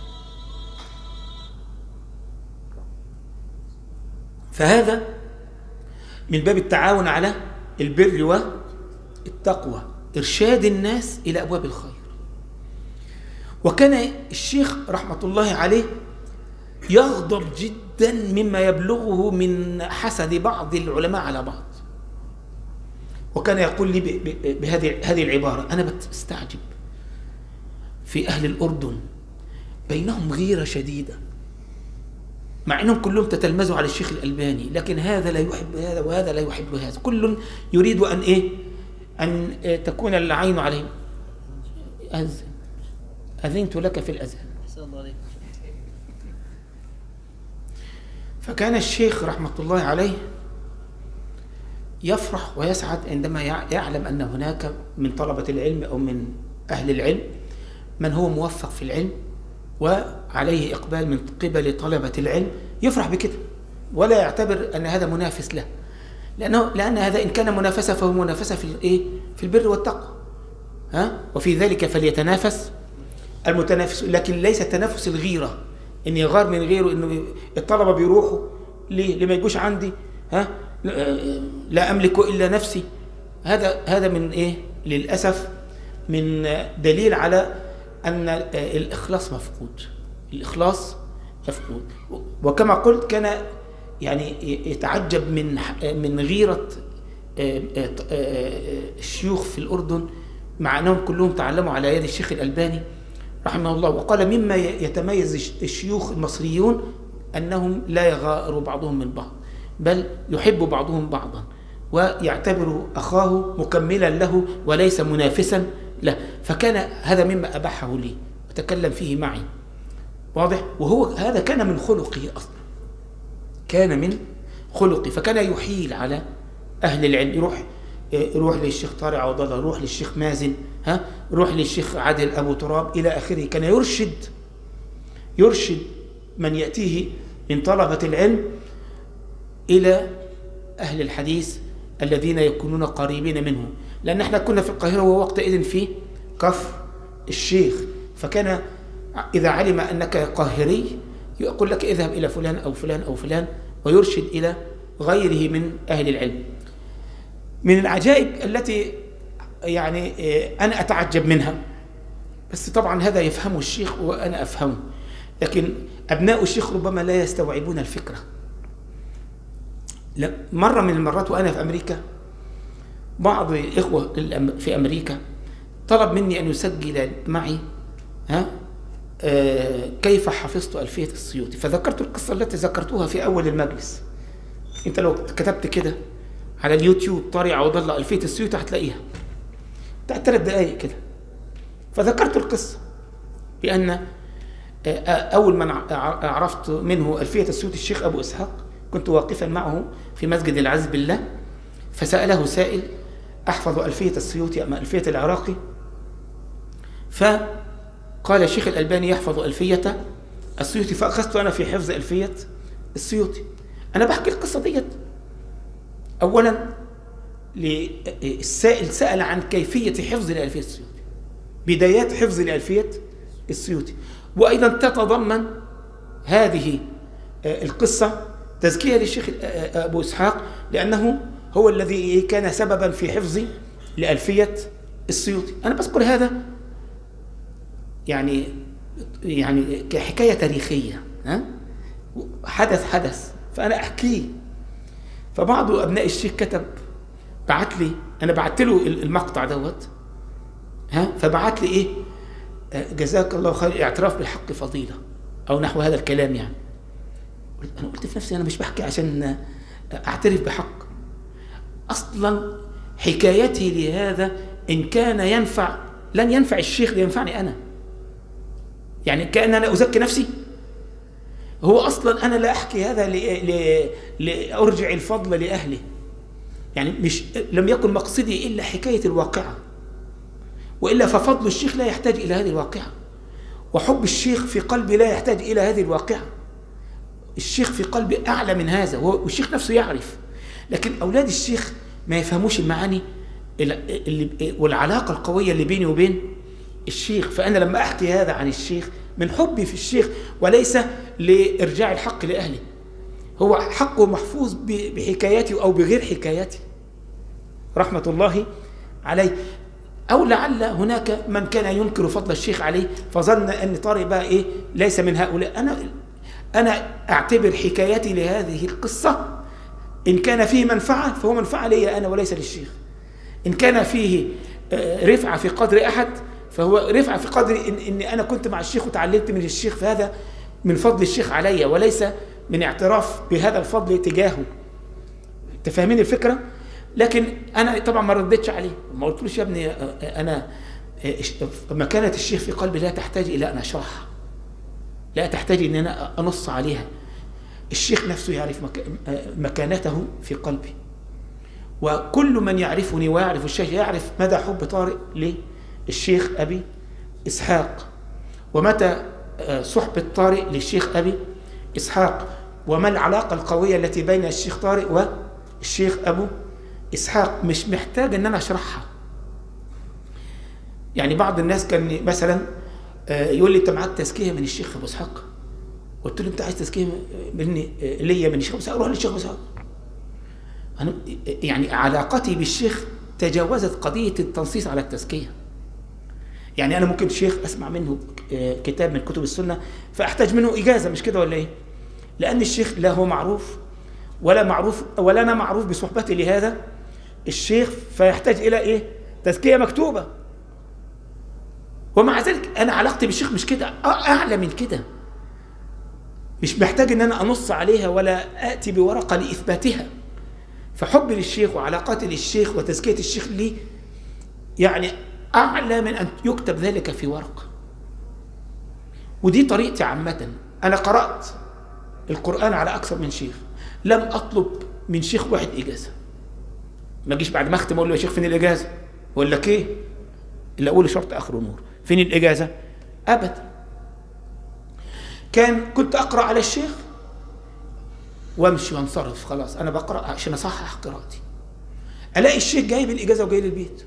فهذا من باب التعاون على البر والتقوى، إرشاد الناس إلى أبواب الخير. وكان الشيخ رحمة الله عليه يغضب جدا مما يبلغه من حسد بعض العلماء على بعض، وكان يقول لي بهذه هذه العبارة: أنا بستعجب في أهل الأردن بينهم غيرة شديدة، مع أنهم كلهم تتلمذوا على الشيخ الألباني، لكن هذا لا يحب هذا وهذا لا يحب هذا، كل يريد أن إيه أن تكون العين عليهم. أذن أذنت لك في الأذان. فكان الشيخ رحمة الله عليه يفرح ويسعد عندما يعلم أن هناك من طلبة العلم أو من أهل العلم من هو موفق في العلم وعليه إقبال من قبل طلبة العلم، يفرح بكده ولا يعتبر أن هذا منافس له، لأنه لأن هذا إن كان منافسة فهو منافسة في الإيه في البر والتقوى، ها وفي ذلك فليتنافس المتنافس، لكن ليس تنافس الغيرة إن يغار من غيره، إنه الطلبة بيروحوا ليه لما يجوش عندي، ها لا أملك إلا نفسي. هذا هذا من إيه للأسف من دليل على أن الإخلاص مفقود، الإخلاص مفقود. وكما قلت كان يعني يتعجب من من غيرة الشيوخ في الأردن، مع أنهم كلهم تعلموا على يد الشيخ الألباني رحمه الله. وقال مما يتميز الشيوخ المصريون أنهم لا يغار بعضهم من بعض، بل يحب بعضهم بعضا ويعتبر أخاه مكملا له وليس منافسا له. فكان هذا مما أباحه لي وتكلم فيه معي، واضح؟ وهو هذا كان من خلقه أصلا، كان من خلقه. فكان يحيل على أهل العلم، يروح يروح للشيخ طارق عوض الله، يروح للشيخ مازن، ها يروح للشيخ عادل أبو تراب إلى آخره. كان يرشد يرشد من يأتيه من طلبة العلم إلى أهل الحديث الذين يكونون قريبين منه، لأن احنا كنا في القاهرة ووقتئذ في كفر الشيخ، فكان إذا علم أنك قاهري يقول لك اذهب إلى فلان أو فلان أو فلان، ويرشد إلى غيره من أهل العلم. من العجائب التي يعني أنا أتعجب منها، بس طبعا هذا يفهمه الشيخ وأنا أفهمه، لكن أبناء الشيخ ربما لا يستوعبون الفكرة. مرة من المرات وأنا في أمريكا، بعض الإخوة في أمريكا طلب مني أن يسجل معي ها آه كيف حفظت ألفية السيوطي، فذكرت القصة التي ذكرتها في أول المجلس. أنت لو كتبت كده على اليوتيوب طارق عوض الله ألفية السيوطي هتلاقيها بتاعت ثلاث دقايق كده. فذكرت القصة بأن آه أول من عرفت منه ألفية السيوطي الشيخ أبو إسحاق، كنت واقفا معه في مسجد العز بالله، فسأله سائل: أحفظ ألفية السيوطي أم ألفية العراقي؟ فقال الشيخ الألباني يحفظ ألفية السيوطي، فأخذت أنا في حفظ ألفية السيوطي. أنا بحكي القصة ديت أولا للسائل سأل عن كيفية حفظ لألفية السيوطي، بدايات حفظ لألفية السيوطي، وأيضا تتضمن هذه القصة تزكية للشيخ أبو إسحاق، لأنه هو الذي كان سببا في حفظ لألفية السيوطي. أنا بذكر هذا يعني يعني كحكاية تاريخية، ها؟ حدث حدث فأنا أحكيه. فبعض أبناء الشيخ كتب، بعت لي، أنا بعت له المقطع دوت، ها، فبعت لي إيه، جزاك الله خير، اعتراف بالحق فضيلة أو نحو هذا الكلام. يعني أنا قلت في نفسي أنا مش بحكي عشان أعترف بحق، أصلا حكايتي لهذا إن كان ينفع لن ينفع الشيخ لينفعني أنا، يعني كأن أنا أزكي نفسي. هو أصلا أنا لا أحكي هذا لأرجع الفضل لأهله، يعني مش لم يكن مقصدي إلا حكاية الواقعة، وإلا ففضل الشيخ لا يحتاج إلى هذه الواقعة، وحب الشيخ في قلبي لا يحتاج إلى هذه الواقعة. الشيخ في قلبي أعلى من هذا، والشيخ نفسه يعرف، لكن أولاد الشيخ ما يفهموش المعاني والعلاقة القوية اللي بيني وبين الشيخ. فأنا لما أحكي هذا عن الشيخ من حبي في الشيخ، وليس لإرجاع الحق لأهله. هو حقه محفوظ بحكاياتي أو بغير حكاياتي رحمة الله عليه. أو لعل هناك من كان ينكر فضل الشيخ عليه فظن أن طارق بقى إيه ليس من هؤلاء. أنا أنا أعتبر حكايتي لهذه القصة إن كان فيه منفعة فهو منفعة لي أنا وليس للشيخ، إن كان فيه رفعة في قدر أحد فهو رفعة في قدر إن إني أنا كنت مع الشيخ وتعلمت من الشيخ، فهذا من فضل الشيخ علي وليس من اعتراف بهذا الفضل تجاهه. تفهمين الفكرة؟ لكن أنا طبعا ما ردتش عليه، ما قلتلوش يا ابني أنا مكانة الشيخ في قلبي لا تحتاج إلى أن أشرحها، لا تحتاج أن أنا أنص عليها. الشيخ نفسه يعرف مكانته في قلبي، وكل من يعرفني ويعرف الشيخ يعرف مدى حب طارق للشيخ أبي إسحاق، ومتى صحبة طارق للشيخ أبي إسحاق، وما العلاقة القوية التي بين الشيخ طارق والشيخ أبو إسحاق. مش محتاج أن أنا أشرحها. يعني بعض الناس كان مثلا يقول لي أنت معاك تزكية من الشيخ أبو إسحاق، قلت له أنت عايز تزكية مني ليا من الشيخ أبو إسحاق؟ روح للشيخ أبو إسحاق. أنا يعني علاقتي بالشيخ تجاوزت قضية التنصيص على التزكية. يعني أنا ممكن شيخ أسمع منه كتاب من كتب السنة فأحتاج منه إجازة، مش كده ولا إيه؟ لأن الشيخ لا هو معروف ولا معروف ولا أنا معروف بصحبتي لهذا الشيخ، فيحتاج إلى إيه؟ تزكية مكتوبة. ومع ذلك أنا علاقتي بالشيخ مش كده، أعلى من كده، مش محتاج أن أنا أنص عليها ولا آتي بورقة لإثباتها. فحبي للشيخ وعلاقاتي للشيخ وتزكية الشيخ لي يعني أعلى من أن يكتب ذلك في ورقة. ودي طريقتي عامة. أنا قرأت القرآن على أكثر من شيخ، لم أطلب من شيخ واحد إجازة. ما أجيش بعد ما أختم أقول له يا شيخ فين الإجازة؟ أقول لك إيه؟ إلا أقول شرط آخر نور، فين الإجازة؟ أبدا. كان كنت أقرأ على الشيخ وامشي وانصرف، خلاص أنا بقرأ عشان أصحح قراءتي. ألاقي الشيخ جايب الإجازة وجاي لي البيت،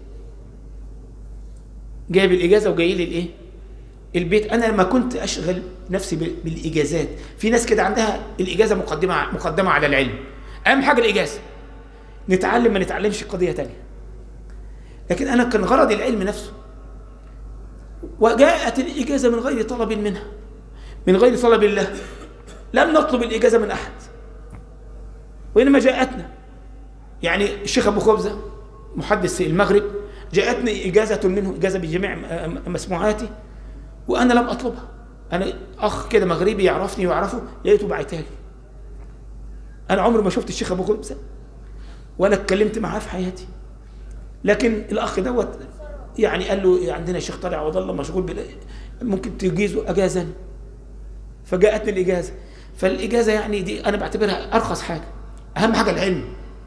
جايب الإجازة وجاي لي الإيه؟ البيت. أنا لما كنت أشغل نفسي بالإجازات، في ناس كده عندها الإجازة مقدمة مقدمة على العلم، أهم حاجة الإجازة، نتعلم ما نتعلمش قضية تانية. لكن أنا كان غرضي العلم نفسه، وجاءت الإجازة من غير طلب منها، من غير طلب الله. لم نطلب الإجازة من أحد، وإنما جاءتنا. يعني الشيخ أبو خبزة محدث المغرب جاءتني إجازة منه، إجازة بجميع مسموعاتي، وأنا لم أطلبها. أنا أخ كده مغربي يعرفني ويعرفه، لقيته بعتها لي. أنا عمري ما شفت الشيخ أبو خبزة ولا اتكلمت معاه في حياتي، لكن الأخ دوت يعني قال له عندنا الشيخ طالع عوض الله مشغول بلا ممكن تجيزه، أجازني. فجاءتني الإجازة. فالإجازة يعني دي أنا بعتبرها أرخص حاجة، أهم حاجة العلم.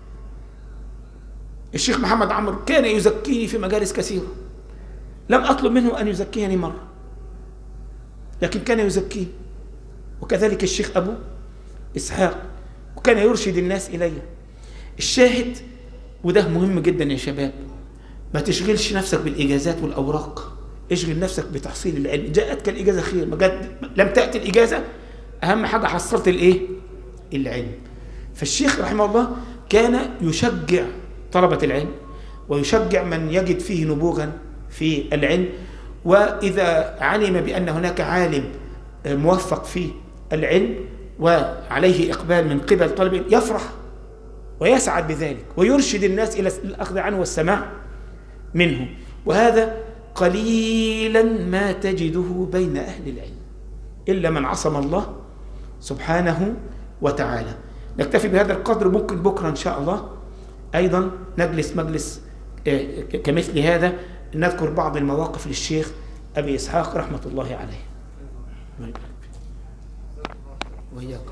الشيخ محمد عمرو كان يزكيني في مجالس كثيرة، لم أطلب منه أن يزكيني مرة، لكن كان يزكيني. وكذلك الشيخ أبو إسحاق، وكان يرشد الناس إلي. الشاهد، وده مهم جدا يا شباب، ما تشغلش نفسك بالإجازات والأوراق، اشغل نفسك بتحصيل العلم. جاءتك الإجازة خير، ما جاءت لم تأتي الإجازة أهم حاجة حصلت الإيه؟ العلم. فالشيخ رحمه الله كان يشجع طلبة العلم ويشجع من يجد فيه نبوغا في العلم، وإذا علم بأن هناك عالم موفق في العلم وعليه إقبال من قبل طلبه يفرح ويسعد بذلك ويرشد الناس إلى الأخذ عنه والسماع منه. وهذا قليلا ما تجده بين أهل العلم إلا من عصم الله سبحانه وتعالى. نكتفي بهذا القدر. ممكن بكرة إن شاء الله أيضا نجلس مجلس كمثل هذا نذكر بعض المواقف للشيخ أبي إسحاق رحمة الله عليه. وإياكم.